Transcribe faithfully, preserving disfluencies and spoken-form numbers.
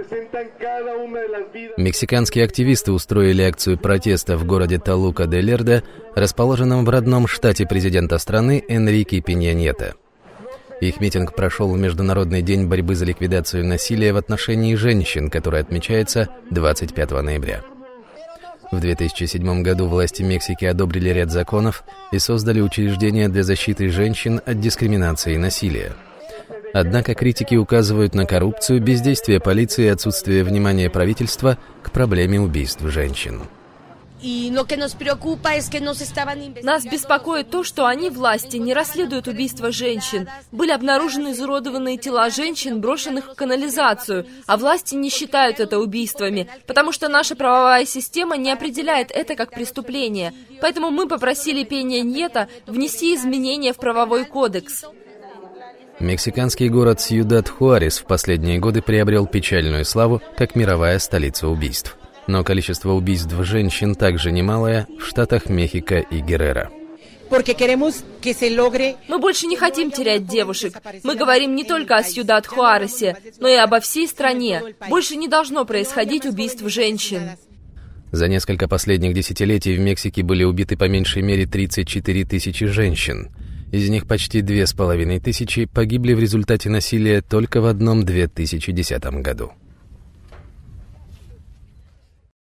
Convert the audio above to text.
Мексиканские активисты устроили акцию протеста в городе Толука-де-Лердо, расположенном в родном штате президента страны Энрике Пенья Ньето. Их митинг прошел в Международный день борьбы за ликвидацию насилия в отношении женщин, который отмечается двадцать пятого ноября. В две тысячи седьмом году власти Мексики одобрили ряд законов и создали учреждения для защиты женщин от дискриминации и насилия. Однако критики указывают на коррупцию, бездействие полиции и отсутствие внимания правительства к проблеме убийств женщин. Нас беспокоит то, что они, власти, не расследуют убийства женщин. Были обнаружены изуродованные тела женщин, брошенных в канализацию, а власти не считают это убийствами, потому что наша правовая система не определяет это как преступление. Поэтому мы попросили Пенья Ньето внести изменения в правовой кодекс. Мексиканский город Сьюдад-Хуарес в последние годы приобрел печальную славу как мировая столица убийств. Но количество убийств женщин также немалое в штатах Мехико и Герреро. Мы больше не хотим терять девушек. Мы говорим не только о Сьюдад-Хуаресе, но и обо всей стране. Больше не должно происходить убийств женщин. За несколько последних десятилетий в Мексике были убиты по меньшей мере тридцать четыре тысячи женщин. Из них почти две с половиной тысячи погибли в результате насилия только в одном две тысячи десятом году.